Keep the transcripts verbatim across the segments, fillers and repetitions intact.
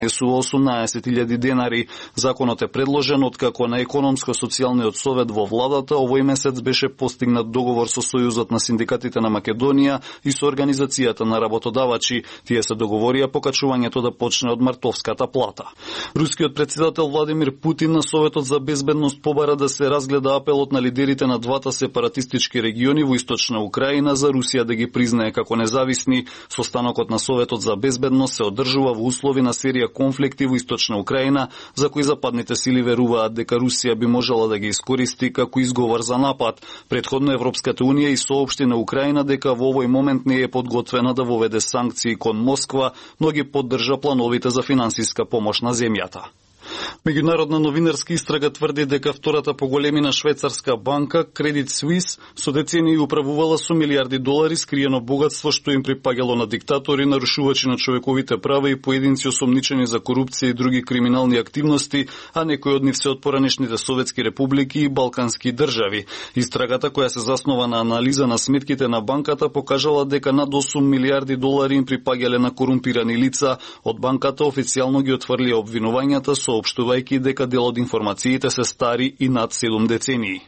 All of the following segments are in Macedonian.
Су осумнаесет илјади денари. Законот е предложен откако на економско-социјалниот совет во владата овој месец беше постигнат договор со Сојузот на синдикатите на Македонија и со Организацијата на работодавачи. Тие се договорија покачувањето да почне од мартовската плата. Рускиот претседател Владимир Путин на Советот за безбедност побара да се разгледа апелот на лидерите на двата сепаратистички региони во источна Украина за Русија да ги признае како независни. Состанокот на Советот за безбедност се одржува во услови на серија конфликти во источна Украина, за кои западните сили веруваат дека Русија би можела да ги искористи како изговор за напад. Претходно Европската унија и соопшти на Украина дека во овој момент не е подготвена да воведе санкции кон Москва, но ги поддржа плановите за финансиска помош на земјата. Меѓународна новинарска истрага тврди дека втората по големина швајцарска банка, Credit Suisse, со децении управувала со милиарди долари скриено богатство што им припаѓало на диктатори, нарушувачи на човековите права и поединци осомничени за корупција и други криминални активности, а некои од нив се од поранешните советски републики и балкански држави. Истрагата, која се заснова на анализа на сметките на банката, покажала дека над осум милиарди долари им припаѓале на корумпирани лица. Од банката официјално ги отврлија обвинувањата, соопштувајќи дека дел од информациите се стари и над седум децении.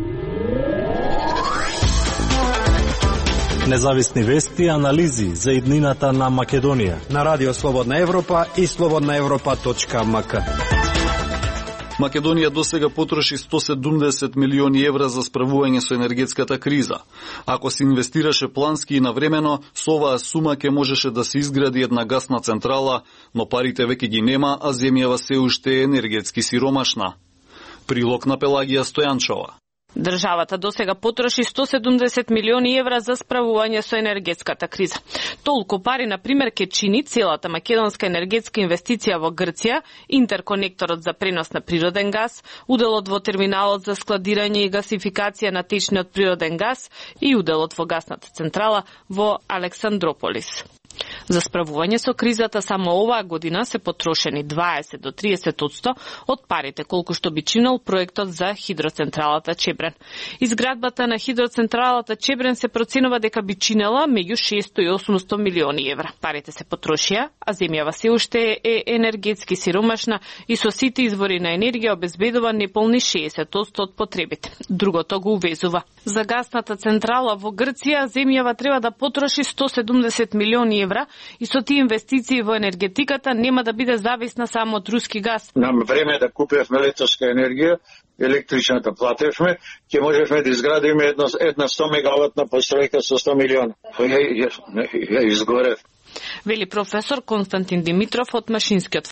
Независни вести и анализи за иднината на Македонија на Радио Слободна Европа и слободна европа точка ем ка. Македонија досега потроши сто седумдесет милиони евра за справување со енергетската криза. Ако се инвестираше плански и навремено, со оваа сума ќе можеше да се изгради една гасна централа, но парите веќе ги нема, а земјава се уште е енергетски сиромашна. Прилог на Пелагија Стојанчова. Државата досега потроши сто седумдесет милиони евра за справување со енергетската криза. Толку пари, на пример, ке чини целата македонска енергетска инвестиција во Грција, интерконекторот за пренос на природен газ, уделот во терминалот за складирање и гасификација на течниот природен газ и уделот во гасната централа во Александрополис. За справување со кризата само оваа година се потрошени дваесет до триесет одсто од парите колку што би чинел проектот за хидроцентралата Чебрен. Изградбата на хидроцентралата Чебрен се проценува дека би чинела меѓу шесто и осумсто милиони евра. Парите се потрошија, а земјава се уште е енергетски сиромашна и со сите извори на енергија обезбедува неполни шеесет одсто од потребите. Другото го увезува. За гасната централа во Грција земјава треба да потроши сто седумдесет милиони евра и со тие инвестиции во енергетиката нема да биде зависна само од руски газ. Нам време да купевме електричка енергија, електричната платевме, ќе можевме да изградиме една, една сто мегаватна постројка со сто милиона. Ја, ја, ја изгорев. Вели професор Константин Димитров од Машинскиот